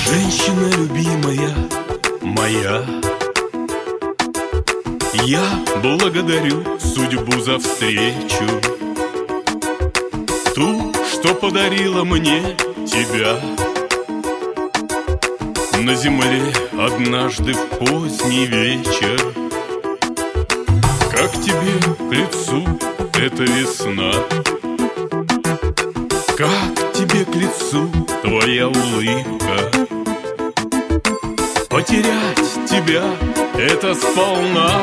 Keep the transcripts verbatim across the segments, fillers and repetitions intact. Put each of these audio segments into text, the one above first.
Женщина любимая моя, я благодарю судьбу за встречу, ту, что подарила мне тебя. На земле однажды в поздний вечер, как тебе к лицу эта весна, как тебе к лицу твоя улыбка. Потерять тебя — это сполна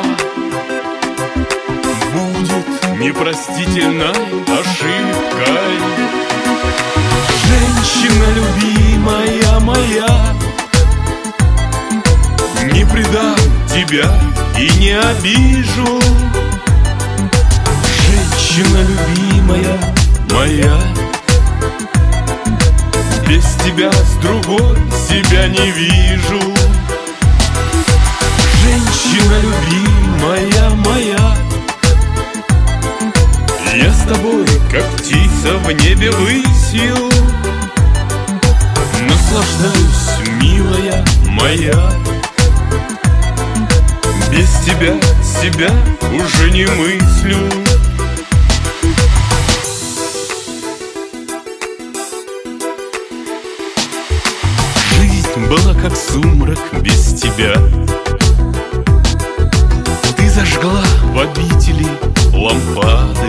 будет непростительной ошибкой. Женщина любимая моя, не предам тебя и не обижу. Женщина любимая моя, без тебя с другой себя не вижу. Женщина любимая моя, я с тобой, как птица в небе высил, наслаждаюсь, милая моя. Без тебя себя уже не мыслю. Жизнь была как сумрак без тебя. Ты зажгла в обители лампады.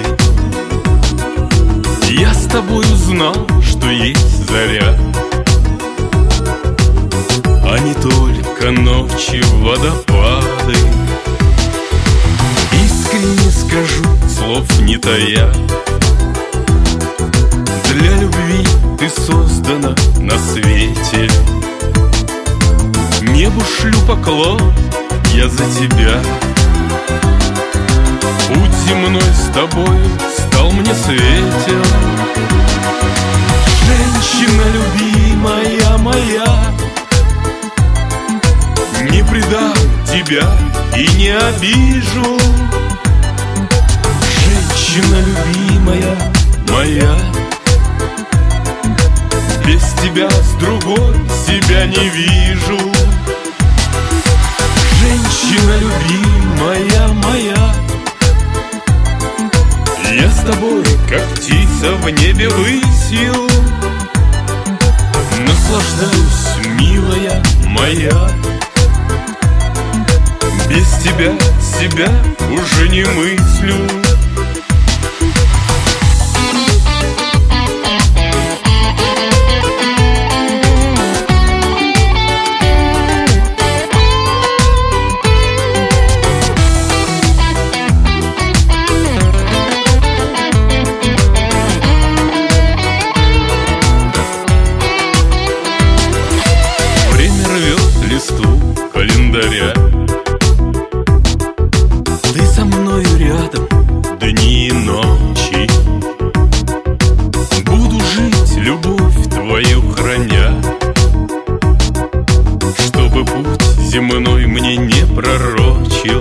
Я с тобой узнал, что есть заря, а не только ночи водопады. Искренне скажу, слов не тая, для любви ты создана на свете. Небу шлю поклон я за тебя. Путь земной с тобой стал мне светел. Женщина любимая моя, не предам тебя и не обижу. Женщина любимая моя, без тебя с другой себя не вижу. Женщина любимая моя, я с тобой, как птица в небе высил, наслаждаюсь, милая моя. Без тебя себя уже не мыслю. Время рвет листу календаря. Ты со мною рядом дни и ночи. Буду жить, любовь твою храня, чтобы путь земной мне не пророчил.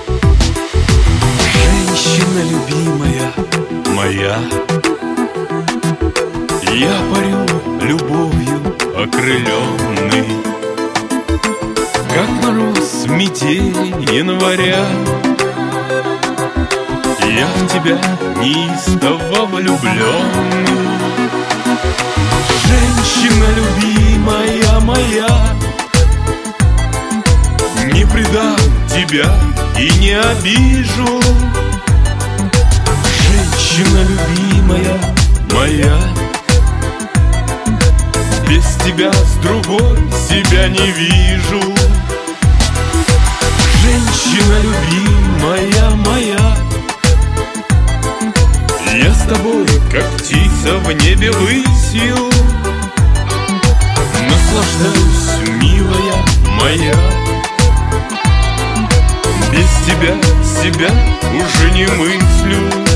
Женщина любимая моя, я парю любовью окрыленный, как мороз метель января. Я в тебя неистово влюбленный. Женщина любимая моя, не предам тебя и не обижу. Женщина любимая моя, без тебя с другой себя не вижу. Женщина любимая моя, я с тобой, как птица в небе высил, наслаждаюсь, милая моя. Без тебя себя уже не мыслю.